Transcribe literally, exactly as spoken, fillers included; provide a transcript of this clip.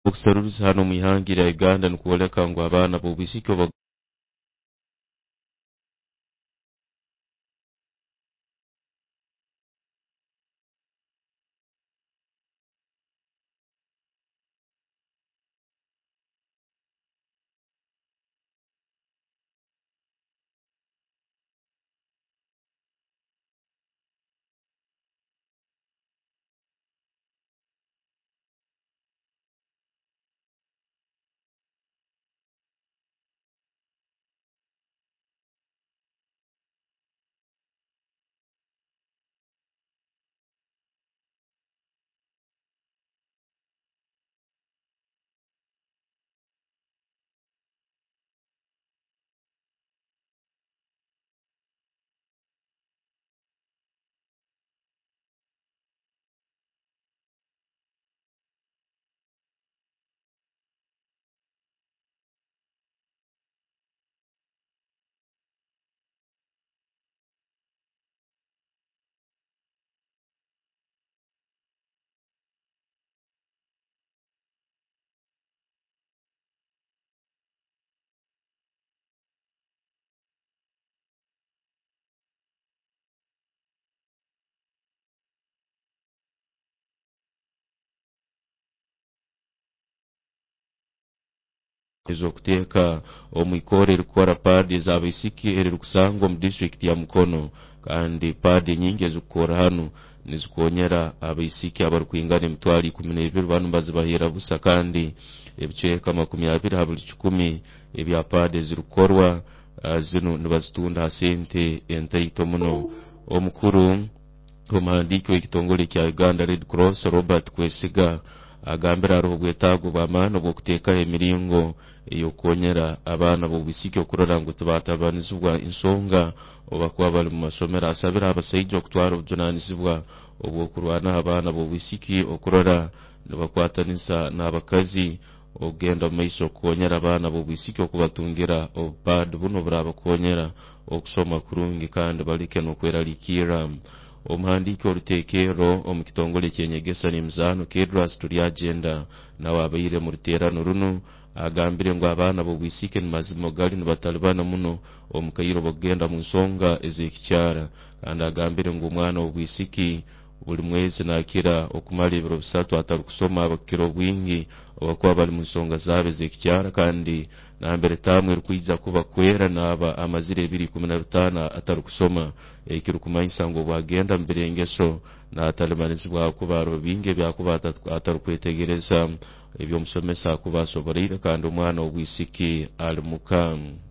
okusarurusa hano mu ihanga rya Uganda nukuoleka ngo abana b'obwisiki oba ezokuteka omwikore rukora padi z'abaisiki eri kusangwa mu district ya Mukono kandi padi nyingi ezukora hano nizikonyera abaisiki abarukwingana emitwali ikumi n'ebiri banu bazibahira busa kandi ebiceka makumi abiri habuli kikumi ebya padi zirukorwa uh, zino nibazitunda sente entaito muno. Omukuru omuhandiki w'ekitongole kya Uganda Red Cross Robert Kwesiga agambira aroho gwetago bamana bwokuteka emiringo eyokonyera abana b'obwisiki okurora ngo tibatabanizibwa insonga obakuba bali mu masomero. Asabira abasaija okutwara obujunaanizibwa obwokurwana abana b'obwisiki okurora nibakwatanisa n'abakazi ogenda mu maiso okonyera abana b'obwisiki okubatungira obupadi buno burabakonyera okusoma kurungi kandi balike nokweralikira. Omuhandiki orutekero omu kitongole kyenyegesa n'emizano Kedras Tulyagenda nawe abaire mu ruterano runo agambire ngo abana b'obwisiki ni mazimo gali nibatalibana muno omukairo bogenda mu nsonga ezekikyara kandi agambire ngo omwana w'obwisiki buli mwezi nakira okumala ebiro bisatu atari kusoma abakiro bwingi obakuba bali mu nsonga zabe ezekikyara kandi nambere tamwe rukwiza kuba kwera naba amazire ebiri kumi na bitano atari kusoma ekiri kumanyisa ngo bwagenda mbere engeso na atalimanizibwa kuba aro binge byakuba atari kwetegereza ebyo musomesa kuba soborire kandi omwana w'obwisiki ali mukamu.